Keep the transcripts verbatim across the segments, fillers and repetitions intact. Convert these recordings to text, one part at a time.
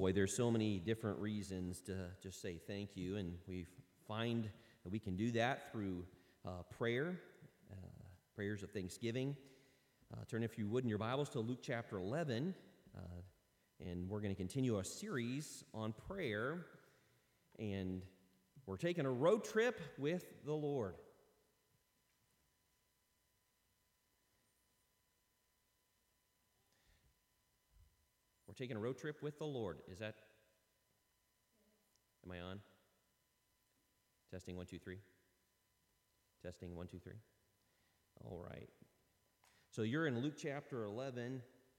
Boy, there's so many different reasons to just say thank you, and we find that we can do that through uh, prayer, uh, prayers of thanksgiving. Uh, turn, if you would, in your Bibles to Luke chapter eleven, uh, and we're going to continue a series on prayer, and we're taking a road trip with the Lord. We're taking a road trip with the Lord. Is that, am I on? Testing, one, two, three. Testing, one, two, three. All right. So you're in Luke chapter eleven.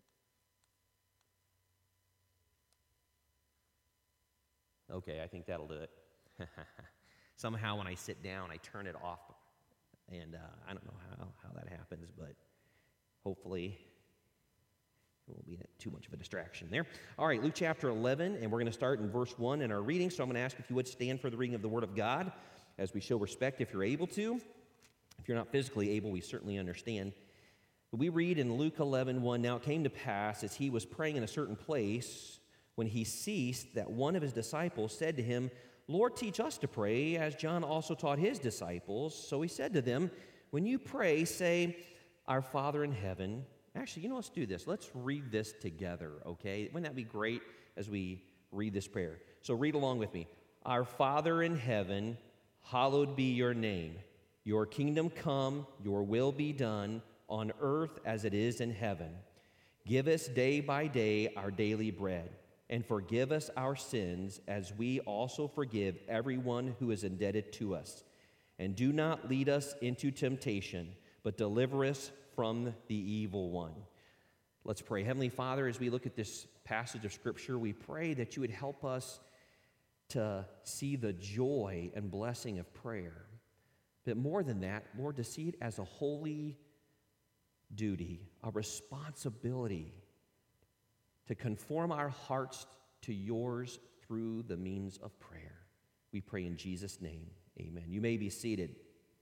Okay, I think that'll do it. Somehow when I sit down, I turn it off, and uh, I don't know how, how that happens, but hopefully it won't be too much of a distraction there. All right, Luke chapter eleven, and we're going to start in verse one in our reading. So I'm going to ask if you would stand for the reading of the Word of God as we show respect if you're able to. If you're not physically able, we certainly understand. But we read in Luke eleven one, "Now it came to pass, as he was praying in a certain place, when he ceased, that one of his disciples said to him, 'Lord, teach us to pray, as John also taught his disciples.' So he said to them, 'When you pray, say, Our Father in heaven.'" Actually, you know, let's do this. Let's read this together, okay? Wouldn't that be great as we read this prayer? So read along with me. "Our Father in heaven, hallowed be your name. Your kingdom come, your will be done, on earth as it is in heaven. Give us day by day our daily bread, and forgive us our sins as we also forgive everyone who is indebted to us. And do not lead us into temptation, but deliver us from the evil one." Let's pray. Heavenly Father, as we look at this passage of Scripture, we pray that you would help us to see the joy and blessing of prayer. But more than that, Lord, to see it as a holy duty, a responsibility to conform our hearts to yours through the means of prayer. We pray in Jesus' name, amen. You may be seated.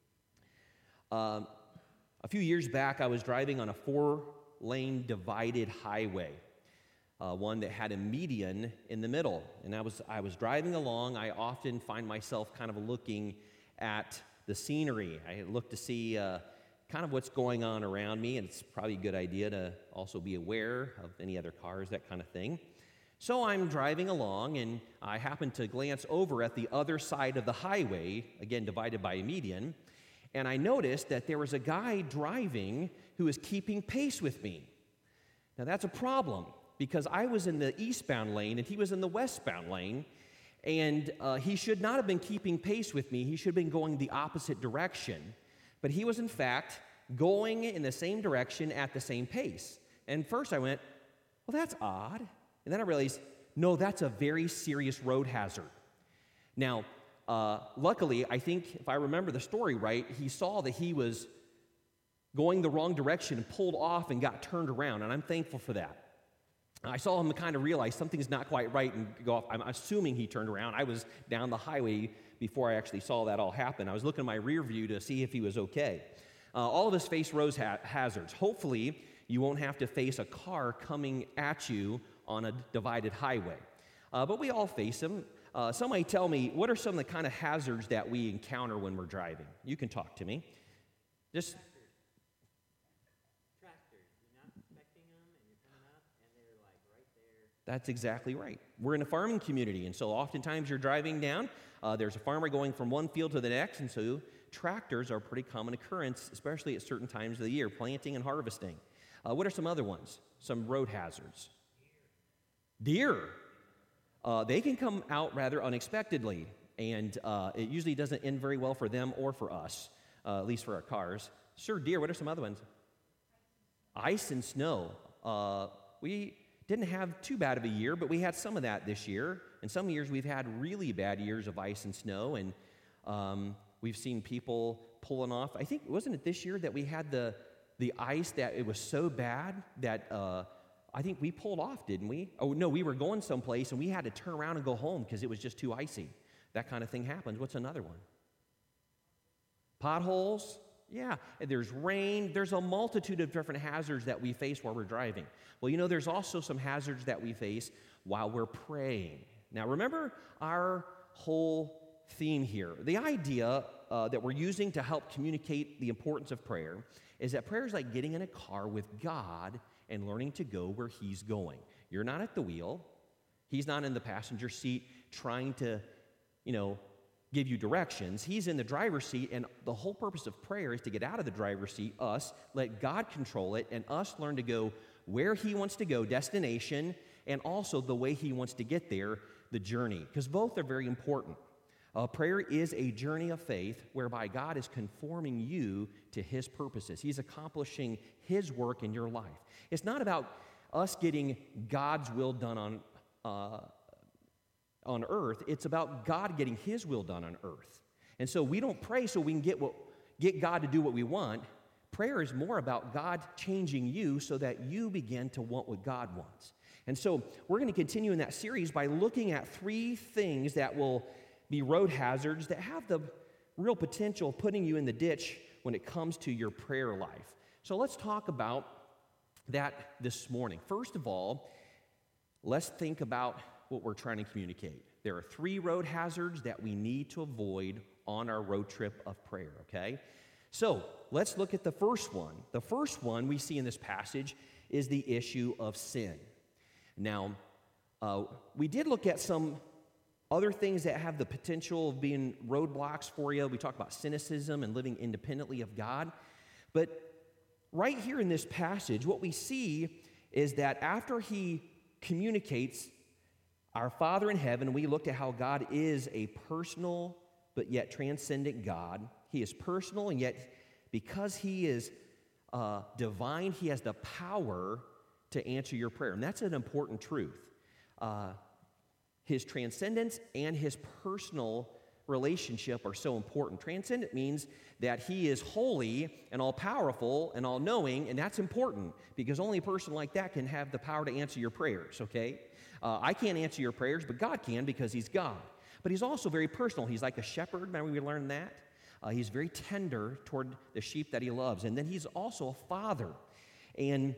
Um, A few years back, I was driving on a four-lane divided highway, uh, one that had a median in the middle. And I was I was driving along. I often find myself kind of looking at the scenery. I look to see uh, kind of what's going on around me, and it's probably a good idea to also be aware of any other cars, that kind of thing. So I'm driving along, and I happen to glance over at the other side of the highway, again divided by a median, and I noticed that there was a guy driving who was keeping pace with me. Now that's a problem, because I was in the eastbound lane and he was in the westbound lane, and uh, he should not have been keeping pace with me. He should have been going the opposite direction. But he was in fact going in the same direction at the same pace. And first I went, well, that's odd. And then I realized, no, that's a very serious road hazard. Now, Uh, luckily, I think if I remember the story right, he saw that he was going the wrong direction and pulled off and got turned around, and I'm thankful for that. I saw him kind of realize something's not quite right and go off. I'm assuming he turned around. I was down the highway before I actually saw that all happen. I was looking in my rear view to see if he was okay. Uh, all of us face road ha- hazards. Hopefully, you won't have to face a car coming at you on a divided highway. Uh, but we all face them. Uh, somebody tell me, what are some of the kind of hazards that we encounter when we're driving? You can talk to me. Just Tractors. You're not expecting them, and you're coming up, and they're like right there. That's exactly right. We're in a farming community, and so oftentimes you're driving down, uh, there's a farmer going from one field to the next, and so tractors are a pretty common occurrence, especially at certain times of the year, planting and harvesting. Uh, what are some other ones? Some road hazards? Deer. Deer. Uh, they can come out rather unexpectedly, and uh, it usually doesn't end very well for them or for us, uh, at least for our cars. Sure, deer. What are some other ones? Ice and snow. Uh, we didn't have too bad of a year, but we had some of that this year. And some years we've had really bad years of ice and snow, and um, we've seen people pulling off. I think, wasn't it this year that we had the the ice that it was so bad that uh, I think we pulled off, didn't we? Oh, no, we were going someplace, and we had to turn around and go home because it was just too icy. That kind of thing happens. What's another one? Potholes. Yeah, and there's rain. There's a multitude of different hazards that we face while we're driving. Well, you know, there's also some hazards that we face while we're praying. Now, remember our whole theme here. The idea uh, that we're using to help communicate the importance of prayer is that prayer is like getting in a car with God and learning to go where He's going. You're not at the wheel. He's not in the passenger seat trying to, you know, give you directions. He's in the driver's seat, and the whole purpose of prayer is to get out of the driver's seat, us, let God control it, and us learn to go where He wants to go, destination, and also the way He wants to get there, the journey, because both are very important. Uh, prayer is a journey of faith whereby God is conforming you to His purposes. He's accomplishing His work in your life. It's not about us getting God's will done on uh, on earth. It's about God getting His will done on earth. And so we don't pray so we can get what get God to do what we want. Prayer is more about God changing you so that you begin to want what God wants. And so we're going to continue in that series by looking at three things that will be road hazards that have the real potential of putting you in the ditch when it comes to your prayer life. So let's talk about that this morning. First of all, let's think about what we're trying to communicate. There are three road hazards that we need to avoid on our road trip of prayer, okay? So let's look at the first one. The first one we see in this passage is the issue of sin. Now, uh, we did look at some other things that have the potential of being roadblocks for you. We talked about cynicism and living independently of God. But right here in this passage, what we see is that after He communicates our Father in heaven, we looked at how God is a personal but yet transcendent God. He is personal, and yet because He is uh, divine, He has the power to answer your prayer. And that's an important truth. Uh, His transcendence and His personal relationship are so important. Transcendent means that He is holy and all-powerful and all-knowing, and that's important because only a person like that can have the power to answer your prayers, okay? Uh, I can't answer your prayers, but God can because He's God. But He's also very personal. He's like a shepherd. Remember we learned that? Uh, he's very tender toward the sheep that He loves. And then He's also a father. And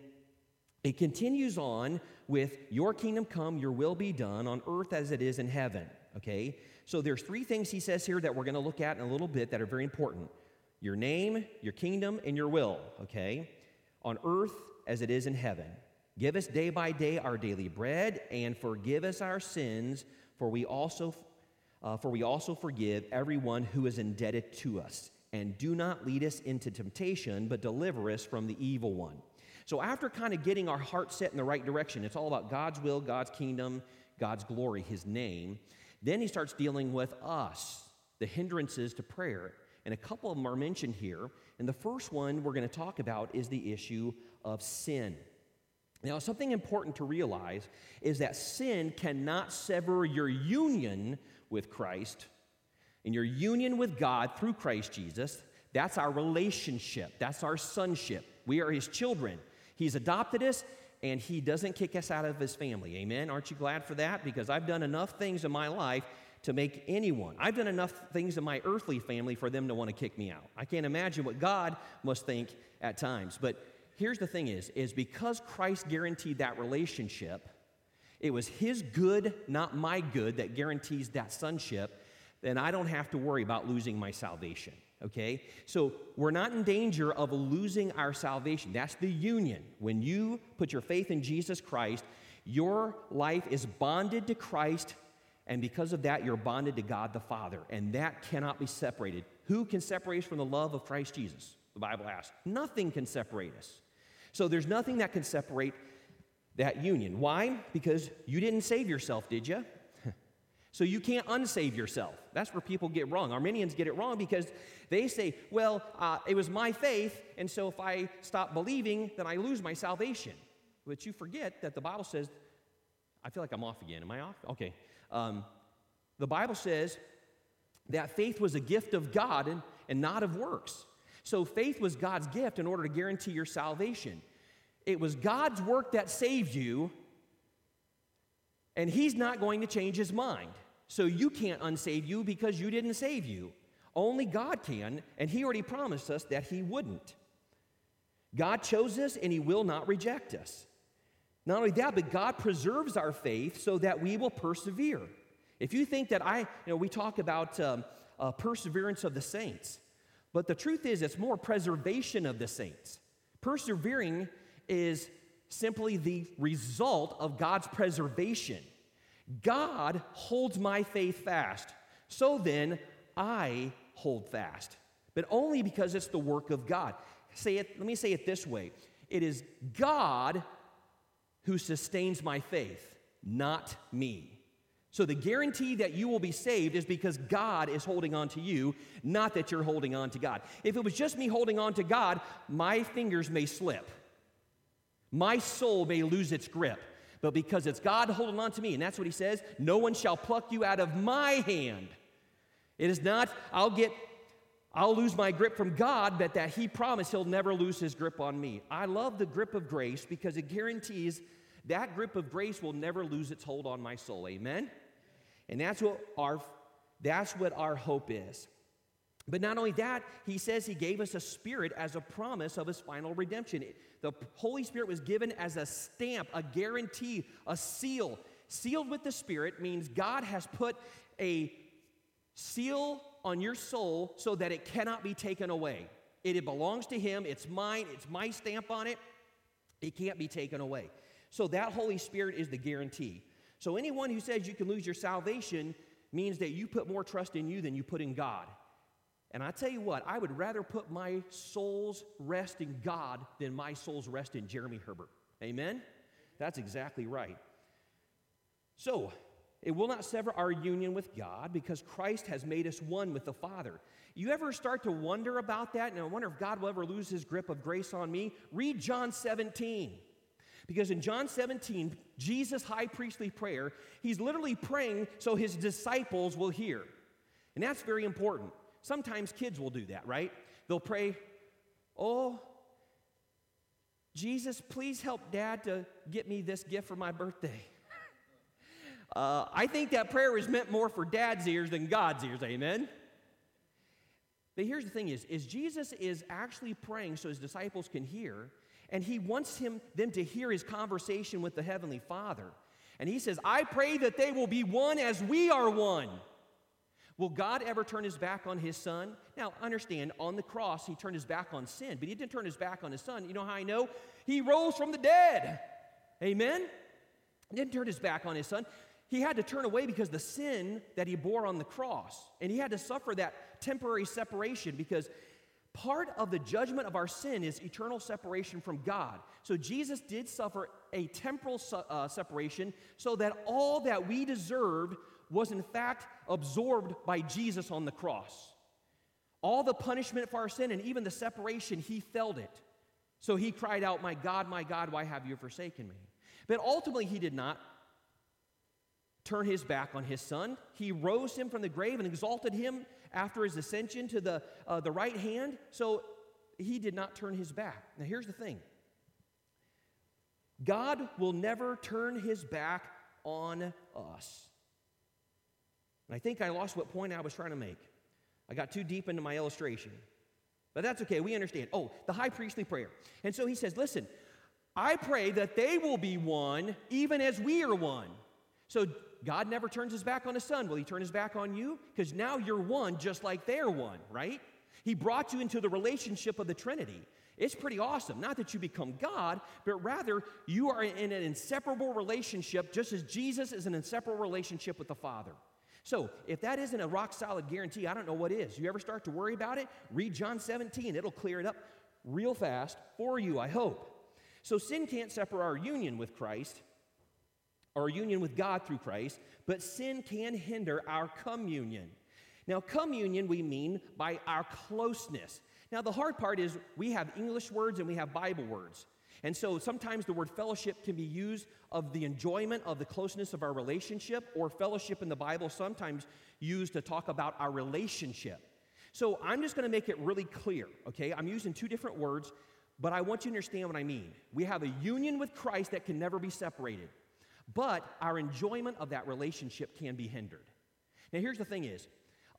it continues on with, your kingdom come, your will be done on earth as it is in heaven, okay? So there's three things He says here that we're going to look at in a little bit that are very important. Your name, your kingdom, and your will, okay? On earth as it is in heaven. Give us day by day our daily bread, and forgive us our sins, for we also uh, for we also forgive everyone who is indebted to us. And do not lead us into temptation, but deliver us from the evil one. So after kind of getting our heart set in the right direction, it's all about God's will, God's kingdom, God's glory, His name. Then He starts dealing with us, the hindrances to prayer. And a couple of them are mentioned here. And the first one we're going to talk about is the issue of sin. Now, something important to realize is that sin cannot sever your union with Christ and your union with God through Christ Jesus. That's our relationship. That's our sonship. We are His children. He's adopted us, and He doesn't kick us out of His family. Amen? Aren't you glad for that? Because I've done enough things in my life to make anyone. I've done enough things in my earthly family for them to want to kick me out. I can't imagine what God must think at times. But here's the thing is, is because Christ guaranteed that relationship, it was His good, not my good, that guarantees that sonship, then I don't have to worry about losing my salvation, okay? So we're not in danger of losing our salvation. That's the union. When you put your faith in Jesus Christ, your life is bonded to Christ, and because of that, you're bonded to God the Father, and that cannot be separated. Who can separate us from the love of Christ Jesus? The Bible asks. Nothing can separate us. So there's nothing that can separate that union. Why? Because you didn't save yourself, did you? So you can't unsave yourself. That's where people get wrong. Arminians get it wrong because they say, well, uh, it was my faith, and so if I stop believing, then I lose my salvation. But you forget that the Bible says, I feel like I'm off again. Am I off? Okay. Um, the Bible says that faith was a gift of God and, and not of works. So faith was God's gift in order to guarantee your salvation. It was God's work that saved you, and He's not going to change His mind. So you can't unsave you because you didn't save you. Only God can, and he already promised us that he wouldn't. God chose us, and he will not reject us. Not only that, but God preserves our faith so that we will persevere. If you think that I, you know, we talk about um, uh, perseverance of the saints, but the truth is it's more preservation of the saints. Persevering is simply the result of God's preservation. God holds my faith fast, so then I hold fast, but only because it's the work of God. Say it, let me say it this way. It is God who sustains my faith, not me. So the guarantee that you will be saved is because God is holding on to you, not that you're holding on to God. If it was just me holding on to God, my fingers may slip. My soul may lose its grip. But because it's God holding on to me, and that's what he says, no one shall pluck you out of my hand. It is not, I'll get, I'll lose my grip from God, but that he promised he'll never lose his grip on me. I love the grip of grace because it guarantees that grip of grace will never lose its hold on my soul. Amen? And that's what our, that's what our hope is. But not only that, he says he gave us a spirit as a promise of his final redemption. It, the Holy Spirit was given as a stamp, a guarantee, a seal. Sealed with the Spirit means God has put a seal on your soul so that it cannot be taken away. It, it belongs to him. It's mine. It's my stamp on it. It can't be taken away. So that Holy Spirit is the guarantee. So anyone who says you can lose your salvation means that you put more trust in you than you put in God. And I tell you what, I would rather put my soul's rest in God than my soul's rest in Jeremy Herbert. Amen? That's exactly right. So, it will not sever our union with God because Christ has made us one with the Father. You ever start to wonder about that? And I wonder if God will ever lose his grip of grace on me? Read John seventeen. Because in John seventeen, Jesus' high priestly prayer, he's literally praying so his disciples will hear. And that's very important. Sometimes kids will do that, right? They'll pray, oh, Jesus, please help Dad to get me this gift for my birthday. uh, I think that prayer is meant more for Dad's ears than God's ears, amen? But here's the thing is, is Jesus is actually praying so his disciples can hear, and he wants him, them to hear his conversation with the Heavenly Father. And he says, I pray that they will be one as we are one. Will God ever turn his back on his son? Now, understand, on the cross, he turned his back on sin, but he didn't turn his back on his son. You know how I know? He rose from the dead. Amen? He didn't turn his back on his son. He had to turn away because the sin that he bore on the cross, and he had to suffer that temporary separation because part of the judgment of our sin is eternal separation from God. So Jesus did suffer a temporal uh, separation so that all that we deserved was in fact absorbed by Jesus on the cross. All the punishment for our sin and even the separation, he felt it. So he cried out, my God, my God, why have you forsaken me? But ultimately he did not turn his back on his son. He rose him from the grave and exalted him after his ascension to the, uh, the right hand. So he did not turn his back. Now here's the thing. God will never turn his back on us. And I think I lost what point I was trying to make. I got too deep into my illustration. But that's okay, we understand. Oh, the high priestly prayer. And so he says, listen, I pray that they will be one even as we are one. So God never turns his back on his son. Will he turn his back on you? Because now you're one just like they're one, right? He brought you into the relationship of the Trinity. It's pretty awesome. Not that you become God, but rather you are in an inseparable relationship just as Jesus is an inseparable relationship with the Father. So, if that isn't a rock-solid guarantee, I don't know what is. You ever start to worry about it? Read John seventeen. It'll clear it up real fast for you, I hope. So, sin can't separate our union with Christ, our union with God through Christ, but sin can hinder our communion. Now, communion we mean by our closeness. Now, the hard part is we have English words and we have Bible words. And so sometimes the word fellowship can be used of the enjoyment of the closeness of our relationship, or fellowship in the Bible sometimes used to talk about our relationship. So I'm just going to make it really clear, okay? I'm using two different words, but I want you to understand what I mean. We have a union with Christ that can never be separated, but our enjoyment of that relationship can be hindered. Now here's the thing is,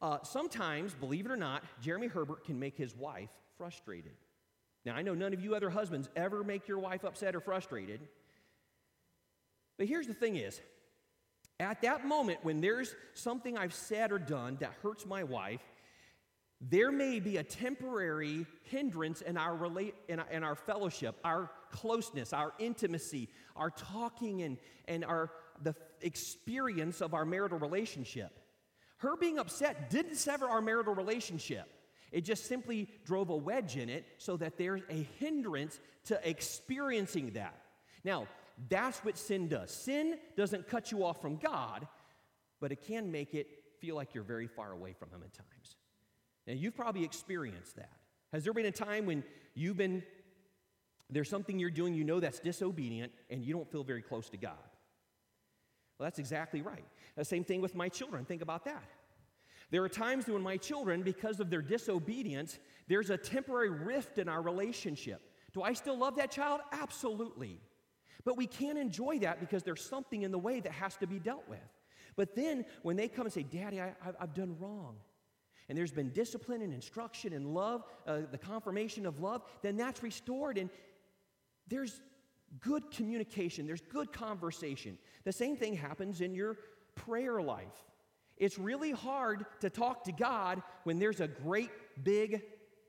Uh, sometimes, believe it or not, Jeremy Herbert can make his wife frustrated. Now, I know none of you other husbands ever make your wife upset or frustrated. But here's the thing is, at that moment when there's something I've said or done that hurts my wife, there may be a temporary hindrance in our, rela- in our, in our fellowship, our closeness, our intimacy, our talking, and, and our, the experience of our marital relationship. Her being upset didn't sever our marital relationship. It just simply drove a wedge in it so that there's a hindrance to experiencing that. Now, that's what sin does. Sin doesn't cut you off from God, but it can make it feel like you're very far away from Him at times. Now, you've probably experienced that. Has there been a time when you've been, there's something you're doing you know that's disobedient, and you don't feel very close to God? Well, that's exactly right. The same thing with my children. Think about that. There are times when my children, because of their disobedience, there's a temporary rift in our relationship. Do I still love that child? Absolutely. But we can't enjoy that because there's something in the way that has to be dealt with. But then when they come and say, Daddy, I, I've, I've done wrong, and there's been discipline and instruction and love, uh, the confirmation of love, then that's restored, and there's good communication, there's good conversation. The same thing happens in your prayer life. It's really hard to talk to God when there's a great big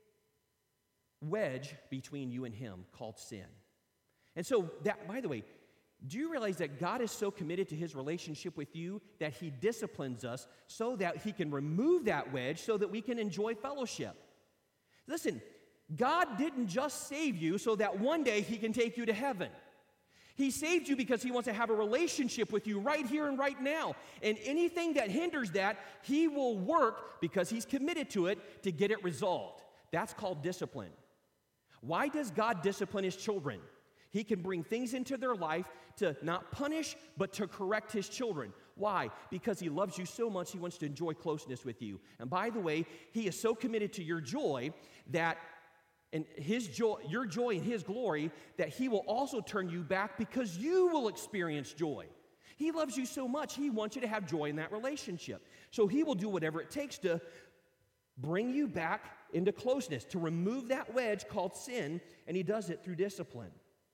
wedge between you and Him called sin. And so, that, by the way, do you realize that God is so committed to His relationship with you that He disciplines us so that He can remove that wedge so that we can enjoy fellowship? Listen, God didn't just save you so that one day He can take you to heaven. He saved you because He wants to have a relationship with you right here and right now. And anything that hinders that, He will work because He's committed to it to get it resolved. That's called discipline. Why does God discipline His children? He can bring things into their life to not punish, but to correct His children. Why? Because He loves you so much, He wants to enjoy closeness with you. And by the way, He is so committed to your joy that, and His joy, your joy and His glory, that He will also turn you back because you will experience joy. He loves you so much, He wants you to have joy in that relationship. So He will do whatever it takes to bring you back into closeness, to remove that wedge called sin, and He does it through discipline.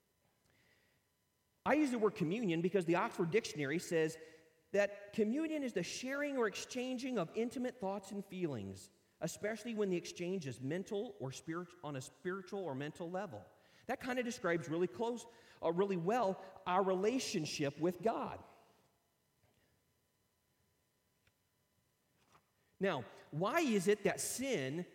I use the word communion because the Oxford Dictionary says that communion is the sharing or exchanging of intimate thoughts and feelings, especially when the exchange is mental or spirit, on a spiritual or mental level. That kind of describes really close, uh, really well, our relationship with God. Now, why is it that sin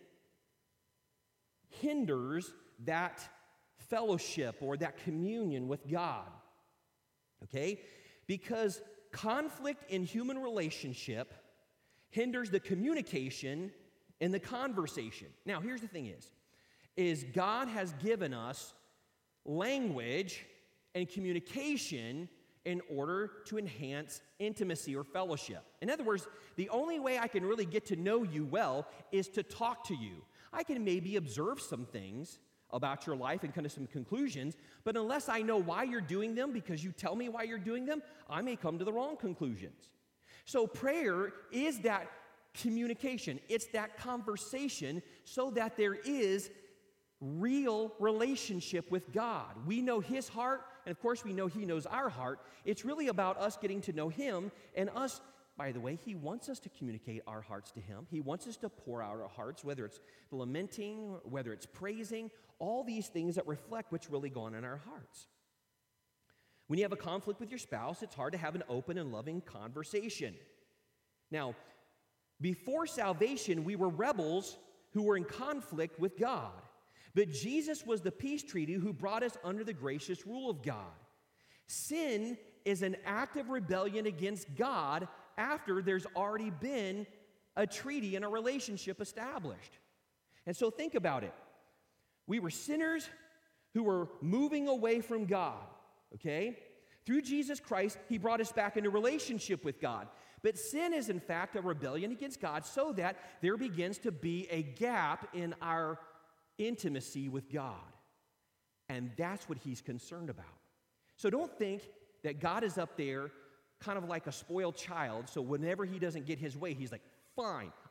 hinders that fellowship or that communion with God? Okay? Because conflict in human relationship hinders the communication and the conversation. Now, here's the thing is, is God has given us language and communication in order to enhance intimacy or fellowship. In other words, the only way I can really get to know you well is to talk to you. I can maybe observe some things about your life and kind of some conclusions, but unless I know why you're doing them because you tell me why you're doing them, I may come to the wrong conclusions. So prayer is that communication. It's that conversation so that there is real relationship with God. We know His heart, and of course we know He knows our heart. It's really about us getting to know Him and us. By the way, He wants us to communicate our hearts to Him. He wants us to pour out our hearts, whether it's lamenting, whether it's praising, all these things that reflect what's really going on in our hearts. When you have a conflict with your spouse, it's hard to have an open and loving conversation. Now, before salvation, we were rebels who were in conflict with God. But Jesus was the peace treaty who brought us under the gracious rule of God. Sin is an act of rebellion against God after there's already been a treaty and a relationship established. And so think about it. We were sinners who were moving away from God, okay? Through Jesus Christ, He brought us back into relationship with God. But sin is, in fact, a rebellion against God so that there begins to be a gap in our intimacy with God. And that's what He's concerned about. So don't think that God is up there kind of like a spoiled child, so whenever He doesn't get His way, He's like, fine,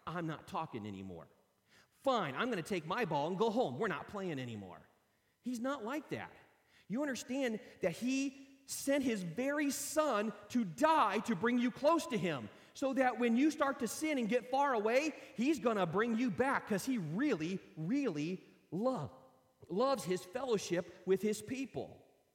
I'm not talking anymore. Fine, I'm going to take my ball and go home. We're not playing anymore. He's not like that. You understand that he sent his very son to die to bring you close to him, so that when you start to sin and get far away, he's going to bring you back because he really, really love, loves his fellowship with his people.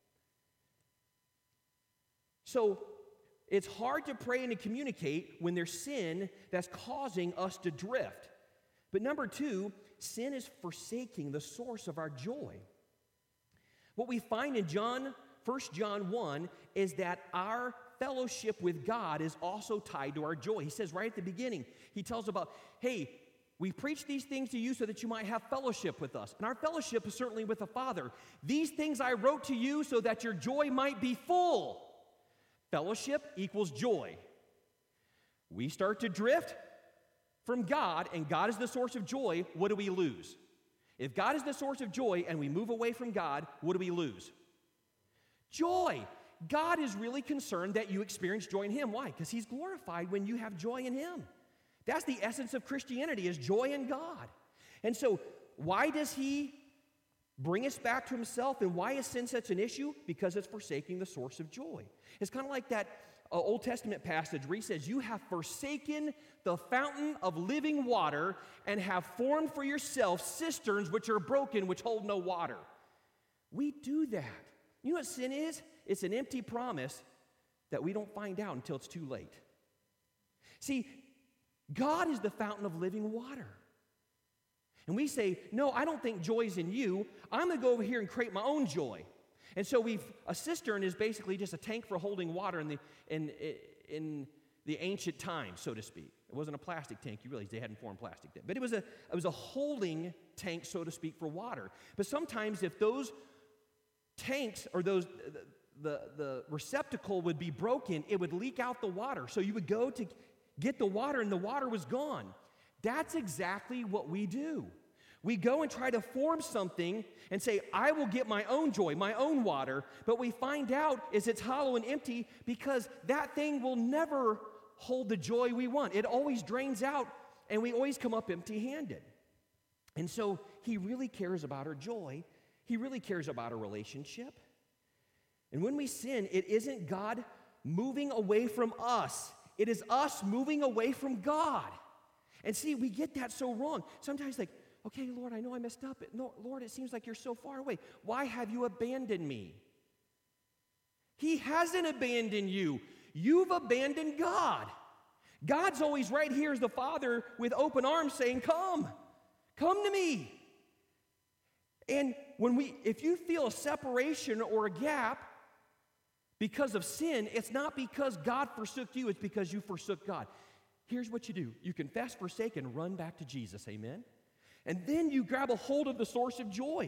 So it's hard to pray and to communicate when there's sin that's causing us to drift. But number two, sin is forsaking the source of our joy. What we find in John, First John one is that our fellowship with God is also tied to our joy. He says right at the beginning, he tells about, hey, we preach these things to you so that you might have fellowship with us. And our fellowship is certainly with the Father. These things I wrote to you so that your joy might be full. Fellowship equals joy. We start to drift from God, and God is the source of joy. What do we lose? If God is the source of joy and we move away from God, what do we lose? Joy. God is really concerned that you experience joy in him. Why? Because he's glorified when you have joy in him. That's the essence of Christianity, is joy in God. And so why does he bring us back to himself, and why is sin such an issue? Because it's forsaking the source of joy. It's kind of like that uh, Old Testament passage where he says, you have forsaken the fountain of living water and have formed for yourself cisterns which are broken, which hold no water. We do that. You know what sin is? It's an empty promise that we don't find out until it's too late. See, God is the fountain of living water. And we say, no, I don't think joy's in you. I'm going to go over here and create my own joy. And so we've, a cistern is basically just a tank for holding water in the, in, in the ancient times, so to speak. It wasn't a plastic tank. You realize they hadn't formed plastic then. But it was, a, it was a holding tank, so to speak, for water. But sometimes if those tanks or those, the, the, the receptacle would be broken, it would leak out the water. So you would go to get the water and the water was gone. That's exactly what we do. We go and try to form something and say, I will get my own joy, my own water, but we find out is it's hollow and empty because that thing will never hold the joy we want. It always drains out and we always come up empty-handed. And so he really cares about our joy. He really cares about our relationship. And when we sin, it isn't God moving away from us. It is us moving away from God. And see, we get that so wrong. Sometimes like, okay, Lord, I know I messed up. No, Lord, it seems like you're so far away. Why have you abandoned me? He hasn't abandoned you. You've abandoned God. God's always right here as the Father with open arms saying, come, come to me. And when we, if you feel a separation or a gap because of sin, it's not because God forsook you, it's because you forsook God. Here's what you do. You confess, forsake, and run back to Jesus, amen? And then you grab a hold of the source of joy.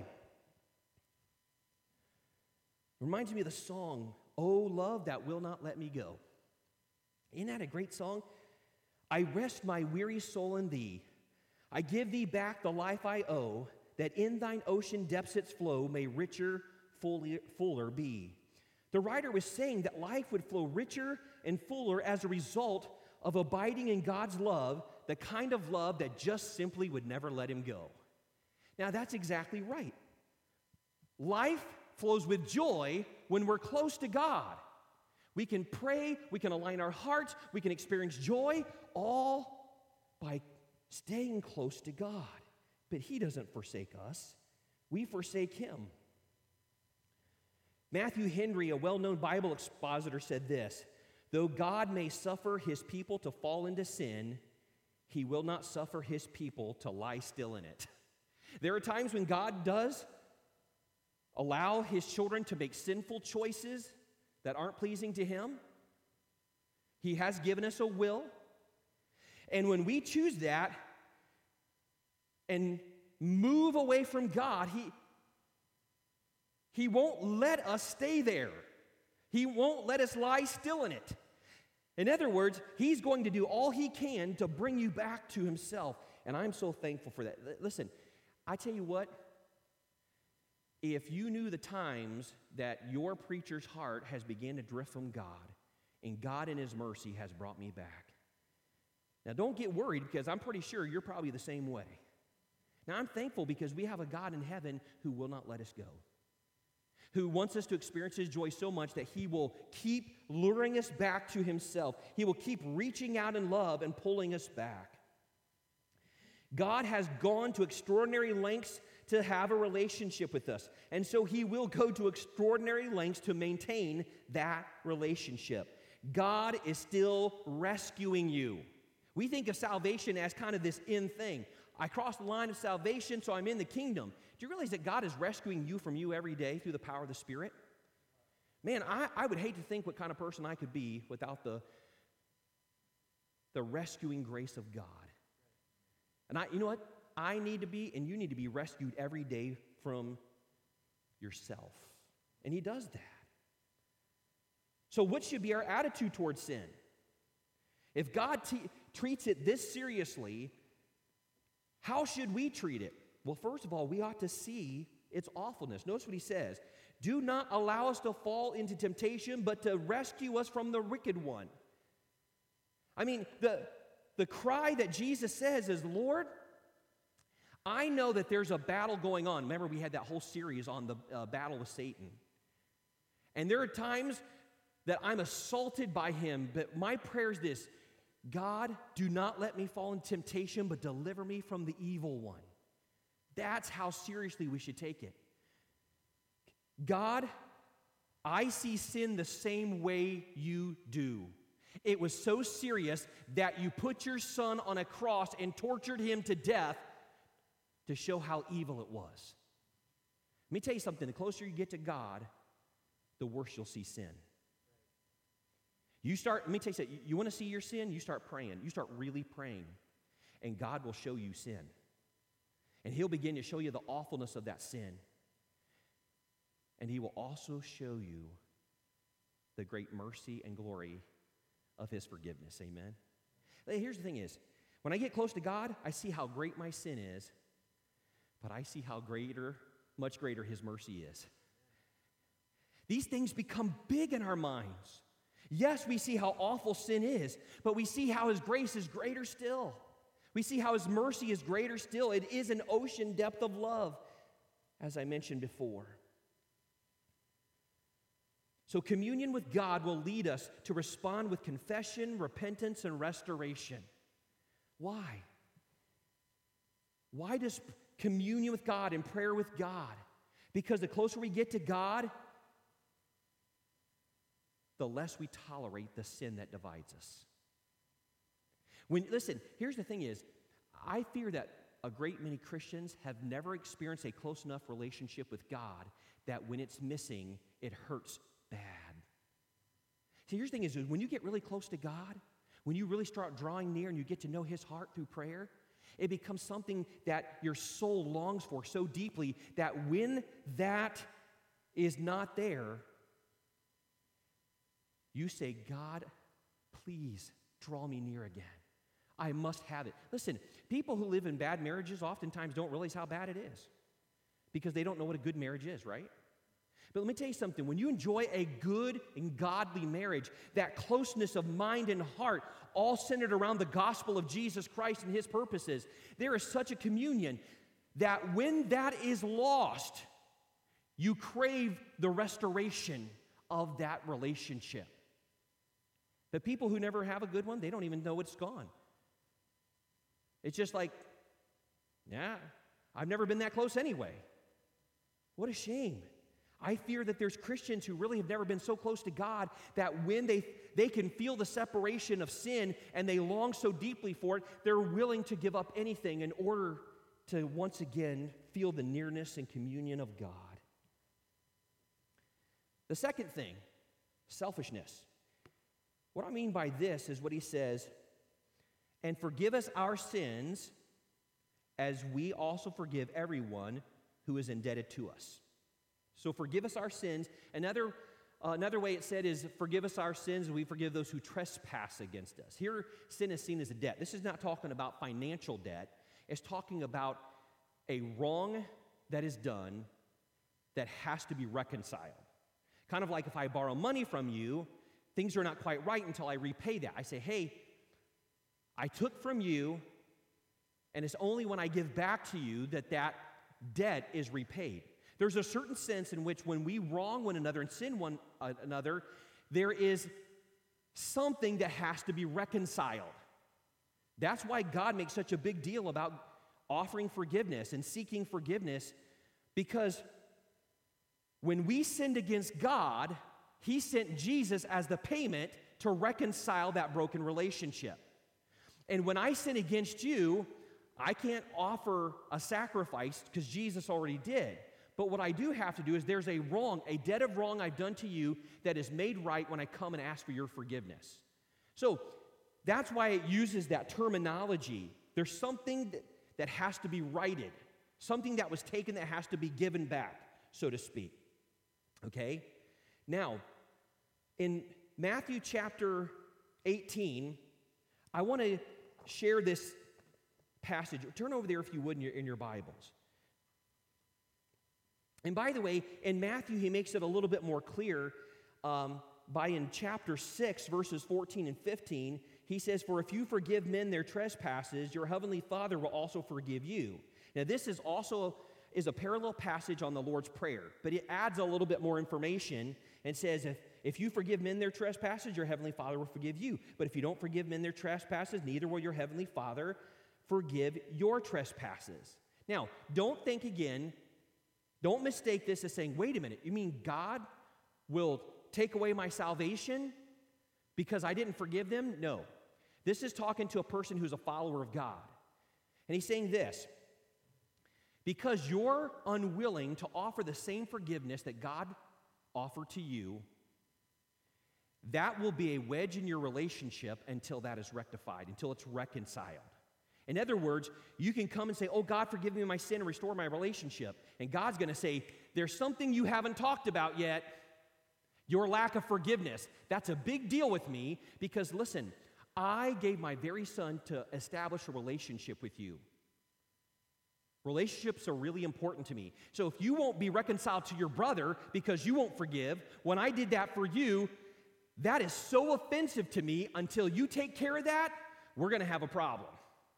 It reminds me of the song, Oh, Love That Will Not Let Me Go. Isn't that a great song? I rest my weary soul in thee. I give thee back the life I owe, that in thine ocean depths its flow may richer, fuller, fuller be. The writer was saying that life would flow richer and fuller as a result of abiding in God's love, the kind of love that just simply would never let him go. Now, that's exactly right. Life flows with joy when we're close to God. We can pray, we can align our hearts, we can experience joy, all by staying close to God. But he doesn't forsake us. We forsake him. Matthew Henry, a well-known Bible expositor, said this, though God may suffer his people to fall into sin, he will not suffer his people to lie still in it. There are times when God does allow his children to make sinful choices that aren't pleasing to him. He has given us a will. And when we choose that and move away from God, he, he won't let us stay there. He won't let us lie still in it. In other words, he's going to do all he can to bring you back to himself. And I'm so thankful for that. L- listen, I tell you what, if you knew the times that your preacher's heart has begun to drift from God, and God in his mercy has brought me back, Now, don't get worried because I'm pretty sure you're probably the same way. Now, I'm thankful because we have a God in heaven who will not let us go, who wants us to experience His joy so much that He will keep luring us back to Himself. He will keep reaching out in love and pulling us back. God has gone to extraordinary lengths to have a relationship with us, and so He will go to extraordinary lengths to maintain that relationship. God is still rescuing you. We think of salvation as kind of this end thing. I crossed the line of salvation, so I'm in the kingdom. Do you realize that God is rescuing you from you every day through the power of the Spirit? Man, I, I would hate to think what kind of person I could be without the, the rescuing grace of God. And I, you know what? I need to be, and you need to be rescued every day from yourself. And He does that. So what should be our attitude towards sin? If God t- treats it this seriously, how should we treat it? Well, first of all, we ought to see its awfulness. Notice what He says. Do not allow us to fall into temptation, but to rescue us from the wicked one. I mean, the, the cry that Jesus says is, Lord, I know that there's a battle going on. Remember, we had that whole series on the uh, battle with Satan. And there are times that I'm assaulted by him, but my prayer is this: God, do not let me fall in temptation, but deliver me from the evil one. That's how seriously we should take it. God, I see sin the same way you do. It was so serious that you put your Son on a cross and tortured Him to death to show how evil it was. Let me tell you something. The closer you get to God, the worse you'll see sin. You start, let me tell you something. You want to see your sin? You start praying. You start really praying. And God will show you sin. And He'll begin to show you the awfulness of that sin. And He will also show you the great mercy and glory of His forgiveness. Amen? Here's the thing is, when I get close to God, I see how great my sin is, but I see how greater, much greater His mercy is. These things become big in our minds. Yes, we see how awful sin is, but we see how His grace is greater still. We see how His mercy is greater still. It is an ocean depth of love, as I mentioned before. So communion with God will lead us to respond with confession, repentance, and restoration. Why? Why does communion with God and prayer with God? Because the closer we get to God, the less we tolerate the sin that divides us. When, listen, here's the thing is, I fear that a great many Christians have never experienced a close enough relationship with God that when it's missing, it hurts bad. See, here's the thing is, is when you get really close to God, when you really start drawing near and you get to know His heart through prayer, it becomes something that your soul longs for so deeply that when that is not there, you say, God, please draw me near again. I must have it. Listen, people who live in bad marriages oftentimes don't realize how bad it is because they don't know what a good marriage is, right? But let me tell you something. When you enjoy a good and godly marriage, that closeness of mind and heart, all centered around the gospel of Jesus Christ and His purposes, there is such a communion that when that is lost, you crave the restoration of that relationship. The people who never have a good one, they don't even know it's gone. It's just like, yeah, I've never been that close anyway. What a shame. I fear that there's Christians who really have never been so close to God that when they, they can feel the separation of sin and they long so deeply for it, they're willing to give up anything in order to once again feel the nearness and communion of God. The second thing, selfishness. What I mean by this is what he says, and forgive us our sins as we also forgive everyone who is indebted to us. So forgive us our sins. Another, uh, another way it said is forgive us our sins and we forgive those who trespass against us. Here, sin is seen as a debt. This is not talking about financial debt. It's talking about a wrong that is done that has to be reconciled. Kind of like if I borrow money from you, things are not quite right until I repay that. I say, hey, I took from you, and it's only when I give back to you that that debt is repaid. There's a certain sense in which when we wrong one another and sin one uh, another, there is something that has to be reconciled. That's why God makes such a big deal about offering forgiveness and seeking forgiveness, because when we sinned against God, He sent Jesus as the payment to reconcile that broken relationship. And when I sin against you, I can't offer a sacrifice because Jesus already did. But what I do have to do is there's a wrong, a debt of wrong I've done to you that is made right when I come and ask for your forgiveness. So that's why it uses that terminology. There's something that, that has to be righted, something that was taken that has to be given back, so to speak. Okay? Now, in Matthew chapter eighteen, I want to share this passage. Turn over there if you would in your, in your Bibles. And by the way, in Matthew, he makes it a little bit more clear um, by in chapter six, verses fourteen and fifteen, he says, "For if you forgive men their trespasses, your heavenly Father will also forgive you." Now, this is also is a parallel passage on the Lord's Prayer, but it adds a little bit more information and says, if, if you forgive men their trespasses, your heavenly Father will forgive you. But if you don't forgive men their trespasses, neither will your heavenly Father forgive your trespasses. Now, don't think again, don't mistake this as saying, wait a minute, you mean God will take away my salvation because I didn't forgive them? No. This is talking to a person who's a follower of God. And he's saying this, because you're unwilling to offer the same forgiveness that God offered to you, that will be a wedge in your relationship until that is rectified, until it's reconciled. In other words, you can come and say, oh, God, forgive me my sin and restore my relationship. And God's going to say, there's something you haven't talked about yet, your lack of forgiveness. That's a big deal with me because, listen, I gave my very son to establish a relationship with you. Relationships are really important to me. So if you won't be reconciled to your brother because you won't forgive, when I did that for you, that is so offensive to me. Until you take care of that, we're going to have a problem.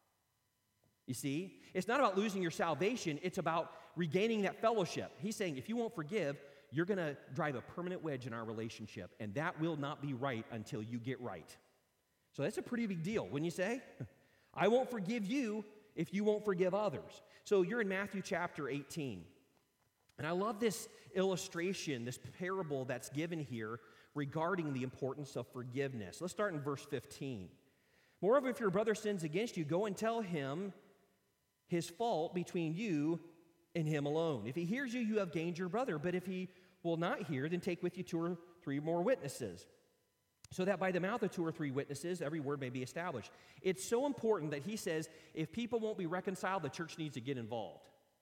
You see, it's not about losing your salvation. It's about regaining that fellowship. He's saying if you won't forgive, you're going to drive a permanent wedge in our relationship, and that will not be right until you get right. So that's a pretty big deal, wouldn't you say? I won't forgive you if you won't forgive others. So you're in Matthew chapter eighteen. And I love this illustration, this parable that's given here regarding the importance of forgiveness. Let's start in verse fifteen. Moreover, if your brother sins against you, go and tell him his fault between you and him alone. If he hears you, you have gained your brother. But if he will not hear, then take with you two or three more witnesses, so that by the mouth of two or three witnesses, every word may be established. It's so important that he says, if people won't be reconciled, the church needs to get involved.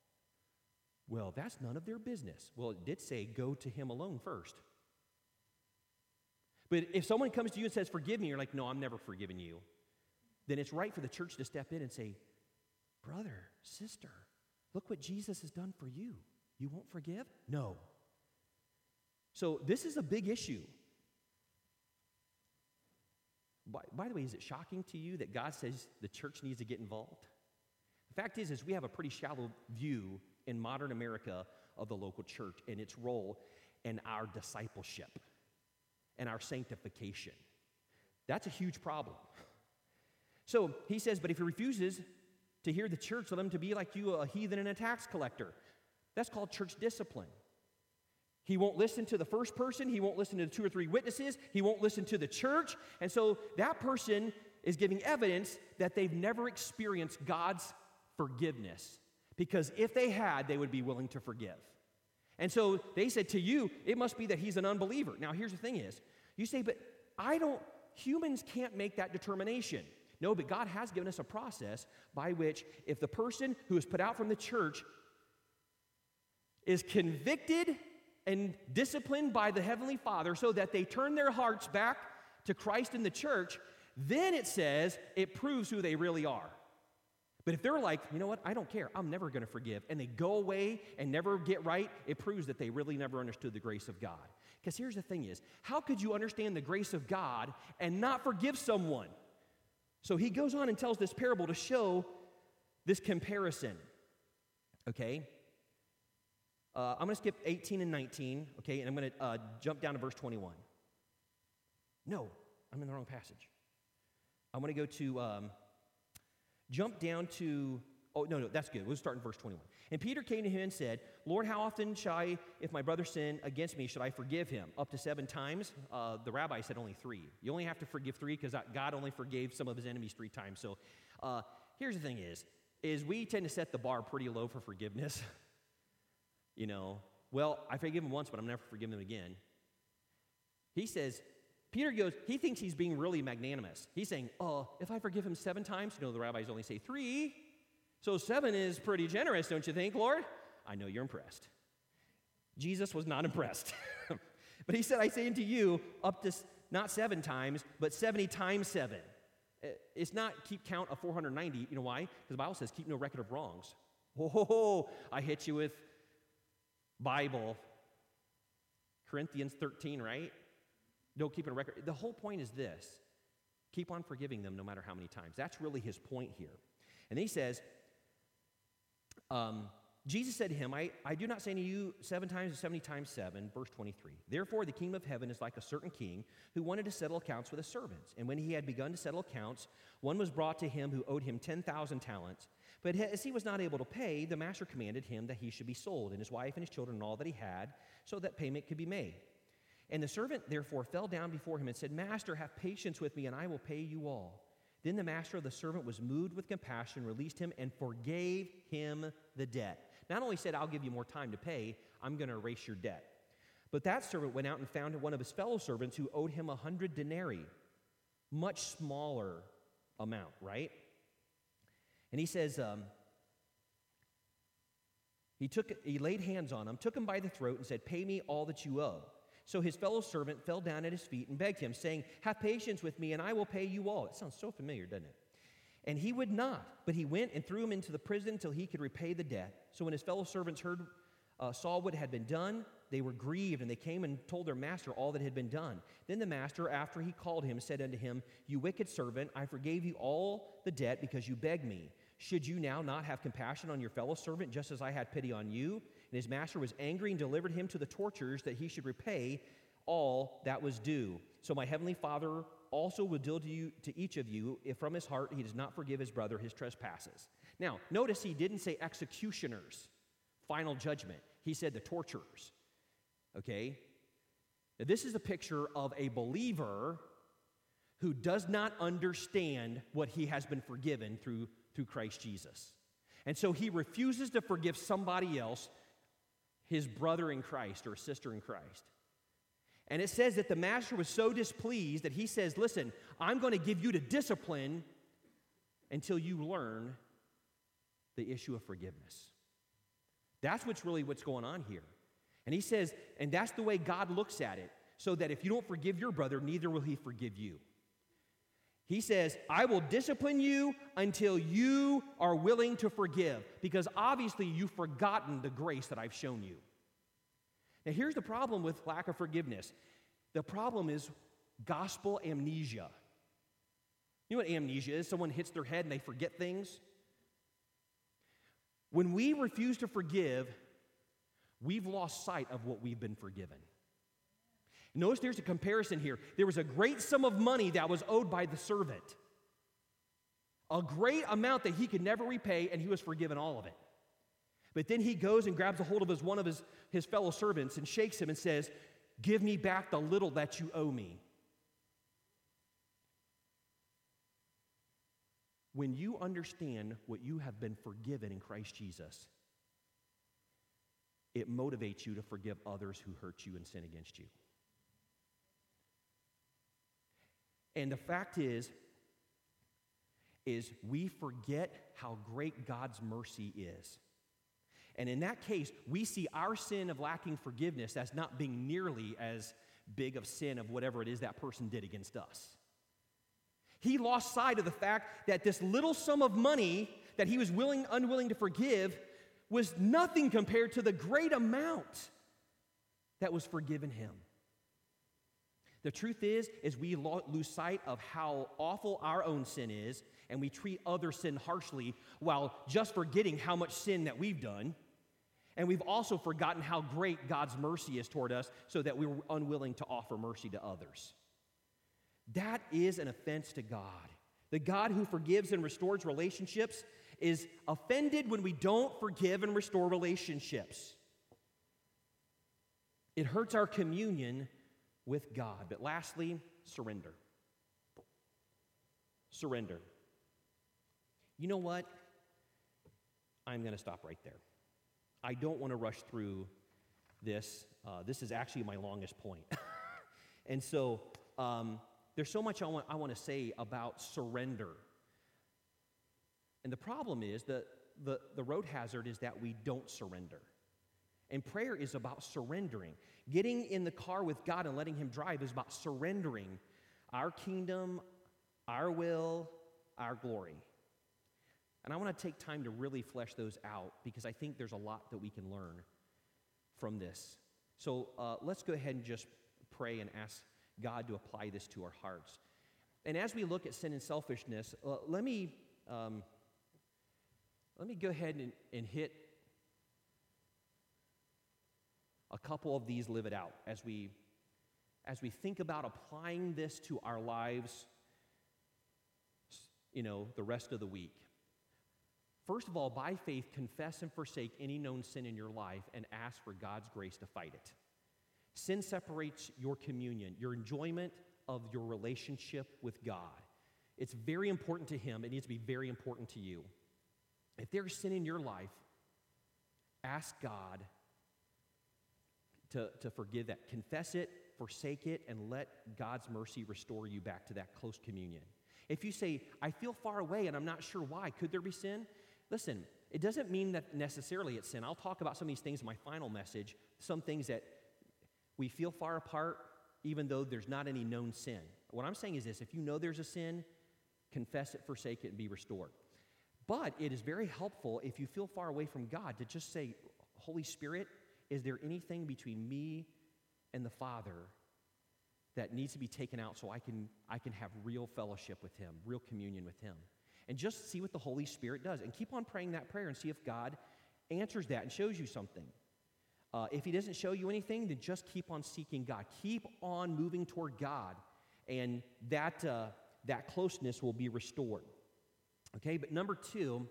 Well, that's none of their business. Well, it did say, go to him alone first. But if someone comes to you and says, forgive me, you're like, no, I'm never forgiving you. Then it's right for the church to step in and say, brother, sister, look what Jesus has done for you. You won't forgive? No. So this is a big issue. By, by the way, is it shocking to you that God says the church needs to get involved? The fact is, is we have a pretty shallow view in modern America of the local church and its role in our discipleship and our sanctification. That's a huge problem. So he says, but if he refuses to hear the church, let him to be like you, a heathen and a tax collector. That's called church discipline. He won't listen to the first person. He won't listen to the two or three witnesses. He won't listen to the church. And so that person is giving evidence that they've never experienced God's forgiveness. Because if they had, they would be willing to forgive. And so they said to you, it must be that he's an unbeliever. Now, here's the thing is, you say, but I don't, humans can't make that determination. No, but God has given us a process by which if the person who is put out from the church is convicted and disciplined by the Heavenly Father so that they turn their hearts back to Christ and the church, then it says it proves who they really are. But if they're like, you know what, I don't care, I'm never going to forgive, and they go away and never get right, it proves that they really never understood the grace of God. Because here's the thing is, how could you understand the grace of God and not forgive someone? So he goes on and tells this parable to show this comparison, okay? Uh, I'm going to skip eighteen and nineteen, okay, and I'm going to uh, jump down to verse twenty-one. No, I'm in the wrong passage. I'm going to go to, um, jump down to, oh, no, no, that's good. We'll start in verse twenty-one. And Peter came to him and said, Lord, how often shall I, if my brother sin against me, should I forgive him? Up to seven times? Uh, the rabbi said only three. You only have to forgive three because God only forgave some of his enemies three times. So uh, here's the thing is, is we tend to set the bar pretty low for forgiveness. You know, well, I forgive him once, but I'm never forgiving him again. He says, Peter goes, he thinks he's being really magnanimous. He's saying, oh, if I forgive him seven times, you know, the rabbis only say three. So seven is pretty generous, don't you think, Lord? I know you're impressed. Jesus was not impressed. But he said, I say unto you, up to not seven times, but seventy times seven. It's not keep count of four hundred ninety. You know why? Because the Bible says keep no record of wrongs. Oh, I hit you with Bible. Corinthians thirteen, right? Don't keep a record. The whole point is this. Keep on forgiving them no matter how many times. That's really his point here. And then he says, um, Jesus said to him, I, I do not say to you seven times or seventy times seven, verse twenty-three. Therefore, the kingdom of heaven is like a certain king who wanted to settle accounts with his servants. And when he had begun to settle accounts, one was brought to him who owed him ten thousand talents. But as he was not able to pay, the master commanded him that he should be sold, and his wife and his children and all that he had, so that payment could be made. And the servant therefore fell down before him and said, Master, have patience with me, and I will pay you all. Then the master of the servant was moved with compassion, released him, and forgave him the debt. Not only said, I'll give you more time to pay, I'm going to erase your debt. But that servant went out and found one of his fellow servants who owed him a hundred denarii, much smaller amount, right? And he says, um, he took, he laid hands on him, took him by the throat, and said, pay me all that you owe. So his fellow servant fell down at his feet and begged him, saying, have patience with me, and I will pay you all. It sounds so familiar, doesn't it? And he would not, but he went and threw him into the prison until he could repay the debt. So when his fellow servants heard, uh, saw what had been done, they were grieved, and they came and told their master all that had been done. Then the master, after he called him, said unto him, you wicked servant, I forgave you all the debt because you begged me. Should you now not have compassion on your fellow servant, just as I had pity on you? And his master was angry and delivered him to the torturers that he should repay all that was due. So my heavenly Father also will deal to you, to each of you, if from his heart he does not forgive his brother his trespasses. Now, notice he didn't say executioners, final judgment. He said the torturers. Okay? Now, this is a picture of a believer who does not understand what he has been forgiven through, through Christ Jesus. And so he refuses to forgive somebody else, his brother in Christ or sister in Christ. And it says that the master was so displeased that he says, listen, I'm going to give you to discipline until you learn the issue of forgiveness. That's what's really what's going on here. And he says, and that's the way God looks at it, so that if you don't forgive your brother, neither will he forgive you. He says, I will discipline you until you are willing to forgive, because obviously you've forgotten the grace that I've shown you. Now, here's the problem with lack of forgiveness. The problem is gospel amnesia. You know what amnesia is? Someone hits their head and they forget things. When we refuse to forgive, we've lost sight of what we've been forgiven. Notice there's a comparison here. There was a great sum of money that was owed by the servant. A great amount that he could never repay, and he was forgiven all of it. But then he goes and grabs a hold of his, one of his, his fellow servants and shakes him and says, give me back the little that you owe me. When you understand what you have been forgiven in Christ Jesus, it motivates you to forgive others who hurt you and sin against you. And the fact is, is we forget how great God's mercy is. And in that case, we see our sin of lacking forgiveness as not being nearly as big of sin of whatever it is that person did against us. He lost sight of the fact that this little sum of money that he was willing, unwilling to forgive was nothing compared to the great amount that was forgiven him. The truth is, is we lo- lose sight of how awful our own sin is, and we treat other sin harshly while just forgetting how much sin that we've done. And we've also forgotten how great God's mercy is toward us, so that we were unwilling to offer mercy to others. That is an offense to God. The God who forgives and restores relationships is offended when we don't forgive and restore relationships. It hurts our communion with God. But lastly, surrender. Surrender. You know what? I'm going to stop right there. I don't want to rush through this. Uh, this is actually my longest point. And so um, there's so much I want, I want to say about surrender. And the problem is that the, the road hazard is that we don't surrender. And prayer is about surrendering. Getting in the car with God and letting Him drive is about surrendering our kingdom, our will, our glory. And I want to take time to really flesh those out, because I think there's a lot that we can learn from this. So uh, let's go ahead and just pray and ask God to apply this to our hearts. And as we look at sin and selfishness, uh, let me um, let me go ahead and, and hit a couple of these, live it out, as we as we think about applying this to our lives, you know, the rest of the week. First of all, by faith, confess and forsake any known sin in your life and ask for God's grace to fight it. Sin separates your communion, your enjoyment of your relationship with God. It's very important to Him. It needs to be very important to you. If there's sin in your life, ask God to, to forgive that. Confess it, forsake it, and let God's mercy restore you back to that close communion. If you say, I feel far away and I'm not sure why, could there be sin? Listen, it doesn't mean that necessarily it's sin. I'll talk about some of these things in my final message, some things that we feel far apart even though there's not any known sin. What I'm saying is this: if you know there's a sin, confess it, forsake it, and be restored. But it is very helpful if you feel far away from God to just say, Holy Spirit, is there anything between me and the Father that needs to be taken out so I can, I can have real fellowship with Him, real communion with Him? And just see what the Holy Spirit does. And keep on praying that prayer and see if God answers that and shows you something. Uh, if He doesn't show you anything, then just keep on seeking God. Keep on moving toward God, and that, uh, that closeness will be restored. Okay, but number two,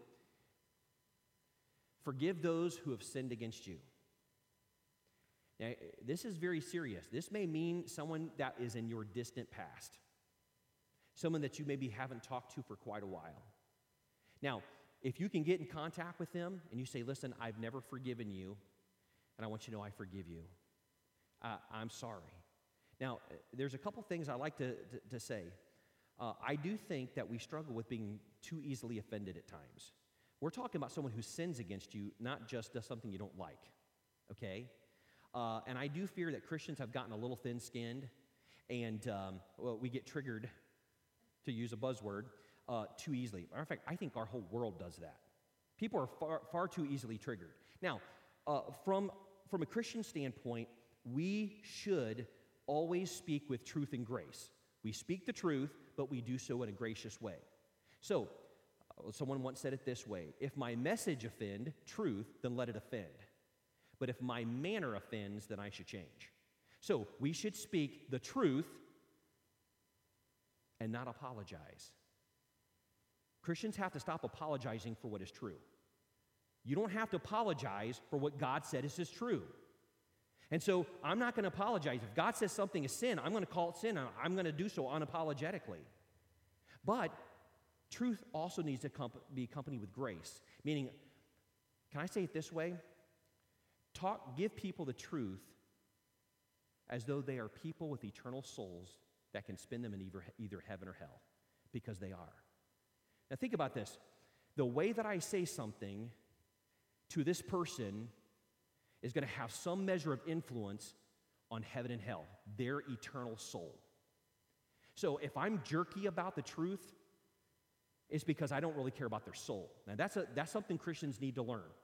forgive those who have sinned against you. Now, this is very serious. This may mean someone that is in your distant past, someone that you maybe haven't talked to for quite a while. Now, if you can get in contact with them and you say, listen, I've never forgiven you, and I want you to know I forgive you. Uh, I'm sorry. Now, there's a couple things I like to, to, to say. Uh, I do think that we struggle with being too easily offended at times. We're talking about someone who sins against you, not just does something you don't like, okay? Uh, and I do fear that Christians have gotten a little thin-skinned, and um, well, we get triggered, to use a buzzword, uh, too easily. Matter of fact, I think our whole world does that. People are far, far too easily triggered. Now, uh, from, from a Christian standpoint, we should always speak with truth and grace. We speak the truth, but we do so in a gracious way. So, uh, someone once said it this way: if my message offend truth, then let it offend. But if my manner offends, then I should change. So, we should speak the truth and not apologize. Christians have to stop apologizing for what is true. You don't have to apologize for what God said is true. And so I'm not going to apologize. If God says something is sin, I'm going to call it sin, and I'm going to do so unapologetically. But truth also needs to be accompanied with grace. Meaning, can I say it this way? Talk, give people the truth as though they are people with eternal souls that can spend them in either, either heaven or hell, because they are. Now think about this. The way that I say something to this person is going to have some measure of influence on heaven and hell, their eternal soul. So if I'm jerky about the truth, it's because I don't really care about their soul. Now that's, a, that's something Christians need to learn.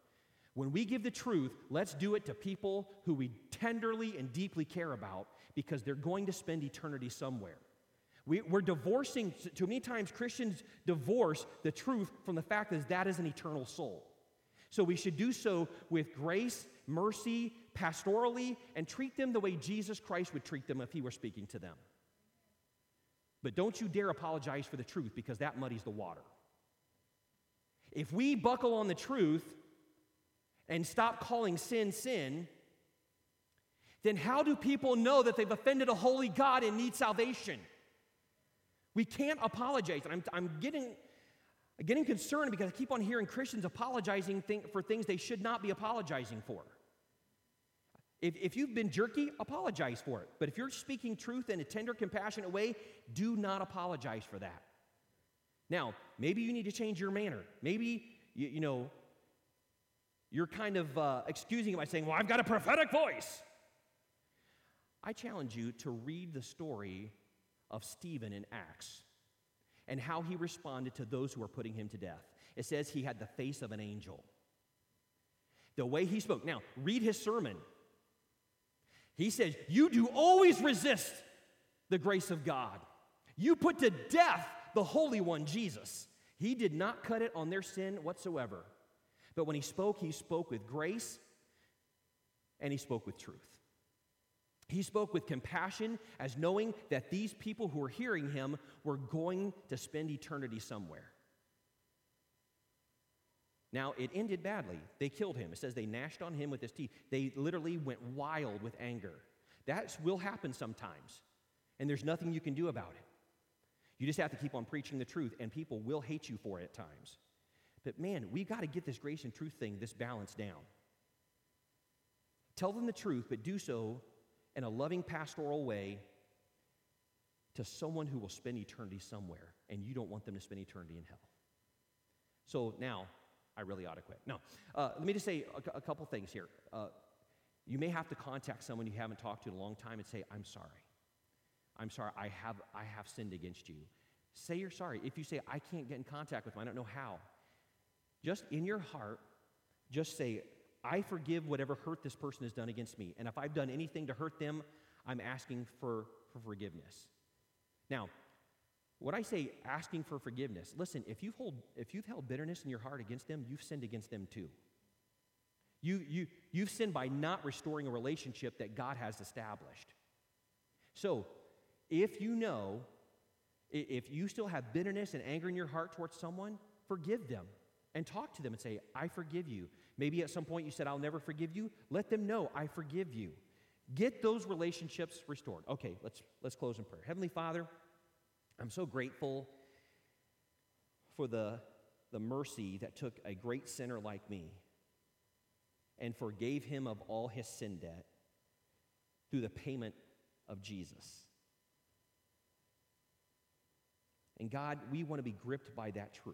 When we give the truth, let's do it to people who we tenderly and deeply care about because they're going to spend eternity somewhere. We, we're divorcing, too many times Christians divorce the truth from the fact that that is an eternal soul. So we should do so with grace, mercy, pastorally, and treat them the way Jesus Christ would treat them if he were speaking to them. But don't you dare apologize for the truth because that muddies the water. If we buckle on the truth and stop calling sin sin, then how do people know that they've offended a holy God and need salvation? We can't apologize. And I'm, I'm getting, getting concerned because I keep on hearing Christians apologizing thing, for things they should not be apologizing for. If, if you've been jerky, apologize for it. But if you're speaking truth in a tender, compassionate way, do not apologize for that. Now, maybe you need to change your manner. Maybe, you, you know, you're kind of uh, excusing it by saying, well, I've got a prophetic voice. I challenge you to read the story of Stephen in Acts and how he responded to those who were putting him to death. It says he had the face of an angel. The way he spoke. Now, read his sermon. He says, you do always resist the grace of God. You put to death the Holy One, Jesus. He did not cut it on their sin whatsoever. But when he spoke, he spoke with grace and he spoke with truth. He spoke with compassion as knowing that these people who were hearing him were going to spend eternity somewhere. Now, it ended badly. They killed him. It says they gnashed on him with his teeth. They literally went wild with anger. That will happen sometimes, and there's nothing you can do about it. You just have to keep on preaching the truth, and people will hate you for it at times. But man, we've got to get this grace and truth thing, this balance down. Tell them the truth, but do so in a loving pastoral way to someone who will spend eternity somewhere, and you don't want them to spend eternity in hell. So now, I really ought to quit. No, uh, let me just say a, a couple things here. Uh, you may have to contact someone you haven't talked to in a long time and say, I'm sorry. I'm sorry, I have, I have sinned against you. Say you're sorry. If you say, I can't get in contact with them, I don't know how, just in your heart, just say, I forgive whatever hurt this person has done against me. And if I've done anything to hurt them, I'm asking for, for forgiveness. Now, when I say asking for forgiveness, listen, if you've, hold, if you've held bitterness in your heart against them, you've sinned against them too. You, you, you've sinned by not restoring a relationship that God has established. So, if you know, if you still have bitterness and anger in your heart towards someone, forgive them and talk to them and say, I forgive you. Maybe at some point you said, I'll never forgive you. Let them know, I forgive you. Get those relationships restored. Okay, let's, let's close in prayer. Heavenly Father, I'm so grateful for the, the mercy that took a great sinner like me and forgave him of all his sin debt through the payment of Jesus. And God, we want to be gripped by that truth,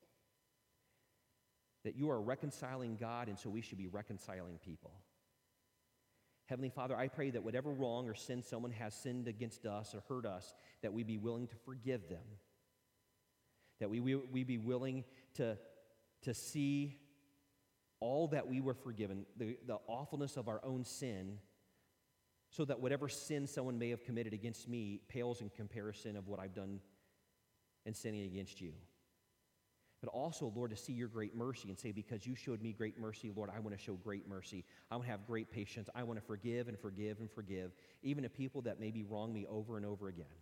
that you are a reconciling God, and so we should be reconciling people. Heavenly Father, I pray that whatever wrong or sin someone has sinned against us or hurt us, that we be willing to forgive them, that we, we, we be willing to, to see all that we were forgiven, the, the awfulness of our own sin, so that whatever sin someone may have committed against me pales in comparison of what I've done in sinning against you. But also, Lord, to see your great mercy and say, because you showed me great mercy, Lord, I want to show great mercy. I want to have great patience. I want to forgive and forgive and forgive, even to people that maybe wrong me over and over again.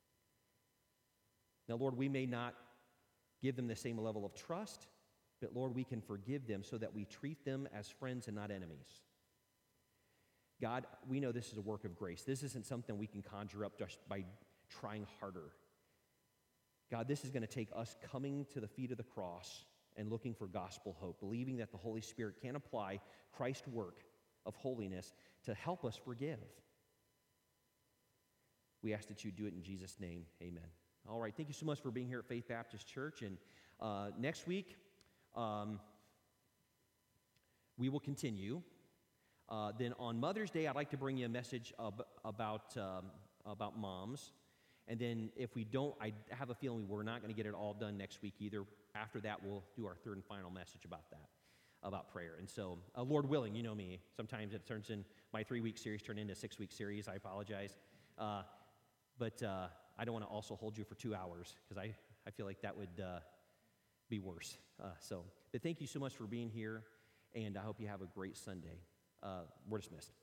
Now, Lord, we may not give them the same level of trust, but Lord, we can forgive them so that we treat them as friends and not enemies. God, we know this is a work of grace. This isn't something we can conjure up just by trying harder. God, this is going to take us coming to the feet of the cross and looking for gospel hope, believing that the Holy Spirit can apply Christ's work of holiness to help us forgive. We ask that you do it in Jesus' name. Amen. All right, thank you so much for being here at Faith Baptist Church. And uh, next week, um, we will continue. Uh, then on Mother's Day, I'd like to bring you a message ab- about, um, about moms. And then if we don't, I have a feeling we're not going to get it all done next week either. After that, we'll do our third and final message about that. about prayer. And so, uh, Lord willing, you know me. Sometimes it turns in, my three-week series turned into a six-week series. I apologize. Uh, but uh, I don't want to also hold you for two hours because I, I feel like that would uh, be worse. Uh, so, but thank you so much for being here, and I hope you have a great Sunday. Uh, we're dismissed.